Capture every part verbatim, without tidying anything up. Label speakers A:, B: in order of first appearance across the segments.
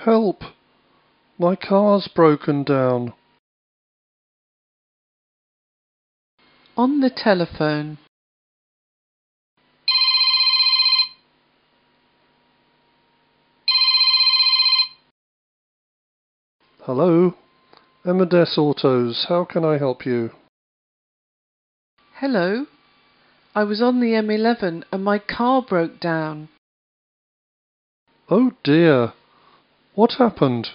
A: Help! My car's broken down.
B: On the telephone.
A: Hello? Emmerdess Autos, how can I help you?
B: Hello? I was on the M eleven and my car broke down.
A: Oh dear. What happened?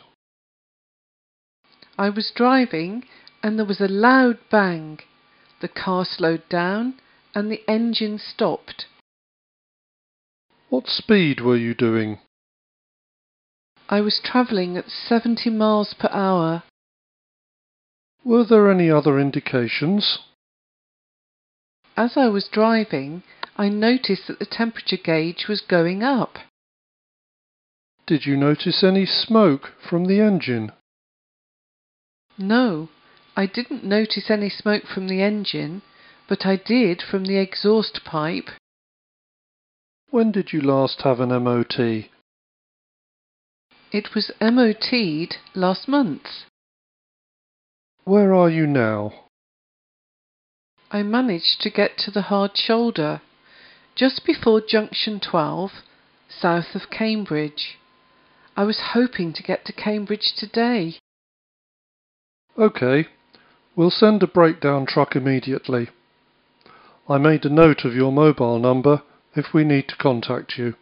B: I was driving and there was a loud bang. The car slowed down and the engine stopped.
A: What speed were you doing?
B: I was travelling at seventy miles per hour.
A: Were there any other indications?
B: As I was driving, I noticed that the temperature gauge was going up.
A: Did you notice any smoke from the engine?
B: No, I didn't notice any smoke from the engine, but I did from the exhaust pipe.
A: When did you last have an M O T?
B: It was M O T'd last month.
A: Where are you now?
B: I managed to get to the hard shoulder, just before junction twelve, south of Cambridge. I was hoping to get to Cambridge today.
A: OK, we'll send a breakdown truck immediately. I made a note of your mobile number if we need to contact you.